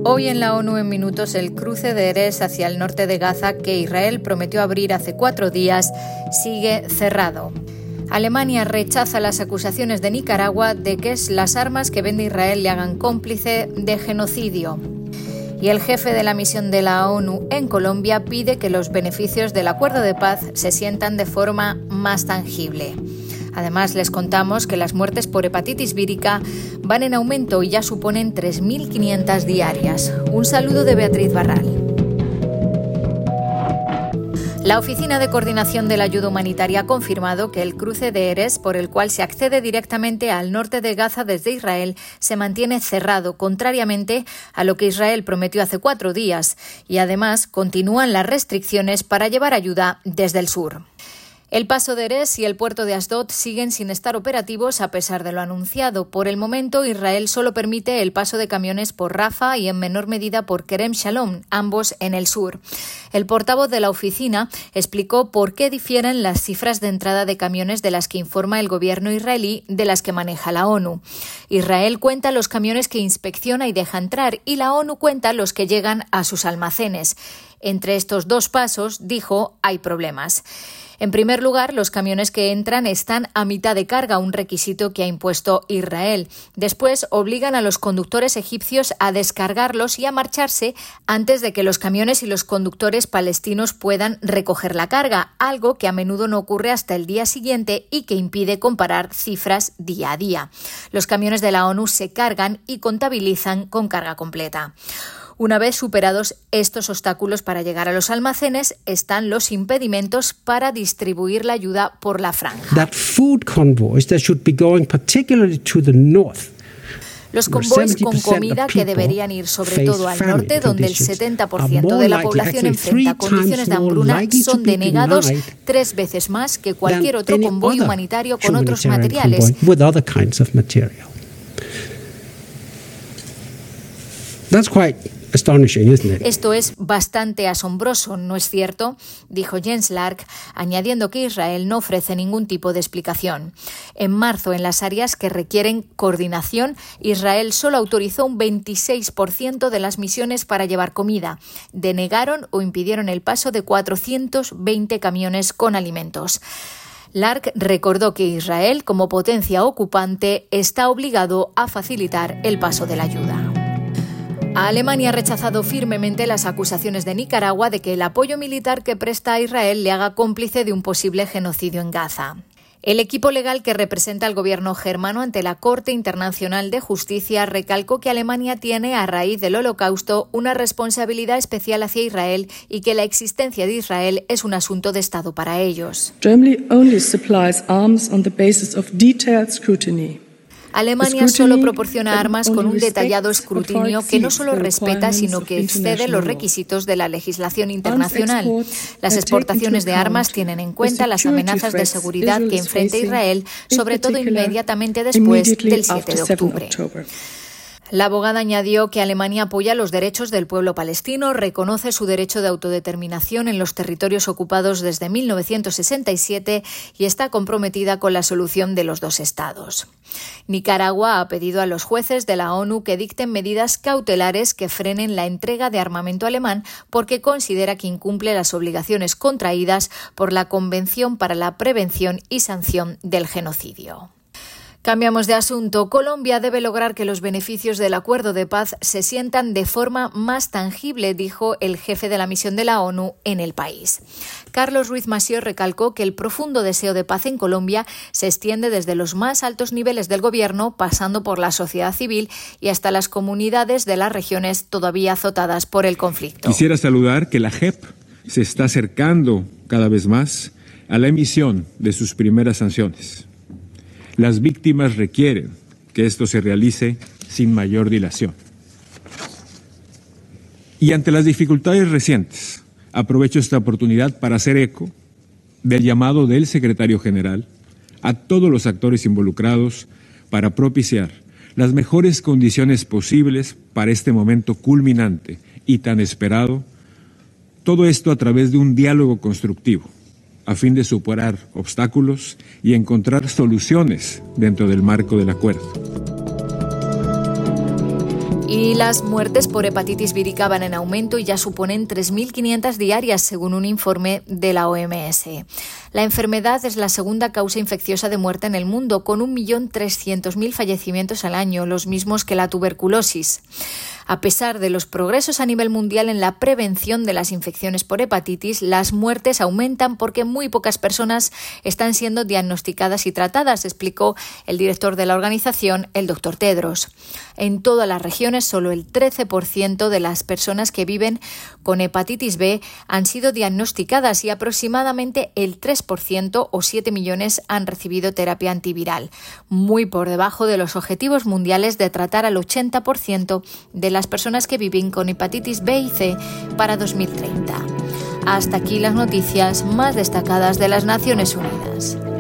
Hoy en la ONU en minutos el cruce de Erez hacia el norte de Gaza, que Israel prometió abrir hace 4 días, sigue cerrado. Alemania rechaza las acusaciones de Nicaragua de que las armas que vende Israel le hagan cómplice de genocidio. Y el jefe de la misión de la ONU en Colombia pide que los beneficios del acuerdo de paz se sientan de forma más tangible. Además, les contamos que las muertes por hepatitis vírica van en aumento y ya suponen 3.500 diarias. Un saludo de Beatriz Barral. La Oficina de Coordinación de la Ayuda Humanitaria ha confirmado que el cruce de Erez, por el cual se accede directamente al norte de Gaza desde Israel, se mantiene cerrado, contrariamente a lo que Israel prometió hace 4 días. Y además continúan las restricciones para llevar ayuda desde el sur. El paso de Erez y el puerto de Asdod siguen sin estar operativos a pesar de lo anunciado. Por el momento, Israel solo permite el paso de camiones por Rafah y en menor medida por Kerem Shalom, ambos en el sur. El portavoz de la oficina explicó por qué difieren las cifras de entrada de camiones de las que informa el gobierno israelí de las que maneja la ONU. Israel cuenta los camiones que inspecciona y deja entrar y la ONU cuenta los que llegan a sus almacenes. Entre estos 2 pasos, dijo, hay problemas. En primer lugar, los camiones que entran están a mitad de carga, un requisito que ha impuesto Israel. Después, obligan a los conductores egipcios a descargarlos y a marcharse antes de que los camiones y los conductores palestinos puedan recoger la carga, algo que a menudo no ocurre hasta el día siguiente y que impide comparar cifras día a día. Los camiones de la ONU se cargan y contabilizan con carga completa. Una vez superados estos obstáculos para llegar a los almacenes, están los impedimentos para distribuir la ayuda por la franja. Los convoys con comida que deberían ir sobre todo al norte, donde el 70% de la población enfrenta condiciones de hambruna, son denegados 3 veces más que cualquier otro convoy humanitario con otros materiales. Esto es bastante asombroso, ¿no es cierto?, dijo Jens Lark, añadiendo que Israel no ofrece ningún tipo de explicación. En marzo, en las áreas que requieren coordinación, Israel solo autorizó un 26% de las misiones para llevar comida. Denegaron o impidieron el paso de 420 camiones con alimentos. Lark recordó que Israel, como potencia ocupante, está obligado a facilitar el paso de la ayuda. Alemania ha rechazado firmemente las acusaciones de Nicaragua de que el apoyo militar que presta a Israel le haga cómplice de un posible genocidio en Gaza. El equipo legal que representa al gobierno germano ante la Corte Internacional de Justicia recalcó que Alemania tiene, a raíz del Holocausto, una responsabilidad especial hacia Israel y que la existencia de Israel es un asunto de Estado para ellos. Germany only supplies arms on the basis of detailed scrutiny. Alemania solo proporciona armas con un detallado escrutinio que no solo respeta, sino que excede los requisitos de la legislación internacional. Las exportaciones de armas tienen en cuenta las amenazas de seguridad que enfrenta Israel, sobre todo inmediatamente después del 7 de octubre. La abogada añadió que Alemania apoya los derechos del pueblo palestino, reconoce su derecho de autodeterminación en los territorios ocupados desde 1967 y está comprometida con la solución de los 2 estados. Nicaragua ha pedido a los jueces de la ONU que dicten medidas cautelares que frenen la entrega de armamento alemán porque considera que incumple las obligaciones contraídas por la Convención para la Prevención y Sanción del Genocidio. Cambiamos de asunto. Colombia debe lograr que los beneficios del acuerdo de paz se sientan de forma más tangible, dijo el jefe de la misión de la ONU en el país. Carlos Ruiz Massieu recalcó que el profundo deseo de paz en Colombia se extiende desde los más altos niveles del gobierno, pasando por la sociedad civil y hasta las comunidades de las regiones todavía azotadas por el conflicto. Quisiera saludar que la JEP se está acercando cada vez más a la emisión de sus primeras sanciones. Las víctimas requieren que esto se realice sin mayor dilación. Y ante las dificultades recientes, aprovecho esta oportunidad para hacer eco del llamado del secretario general a todos los actores involucrados para propiciar las mejores condiciones posibles para este momento culminante y tan esperado, todo esto a través de un diálogo constructivo, a fin de superar obstáculos y encontrar soluciones dentro del marco del acuerdo. Y las muertes por hepatitis vírica van en aumento y ya suponen 3.500 diarias, según un informe de la OMS. La enfermedad es la segunda causa infecciosa de muerte en el mundo, con 1.300.000 fallecimientos al año, los mismos que la tuberculosis. A pesar de los progresos a nivel mundial en la prevención de las infecciones por hepatitis, las muertes aumentan porque muy pocas personas están siendo diagnosticadas y tratadas, explicó el director de la organización, el Dr. Tedros. En todas las regiones, solo el 13% de las personas que viven con hepatitis B han sido diagnosticadas y aproximadamente el 3% o 7 millones han recibido terapia antiviral, muy por debajo de los objetivos mundiales de tratar al 80% de las personas que viven con hepatitis B y C para 2030. Hasta aquí las noticias más destacadas de las Naciones Unidas.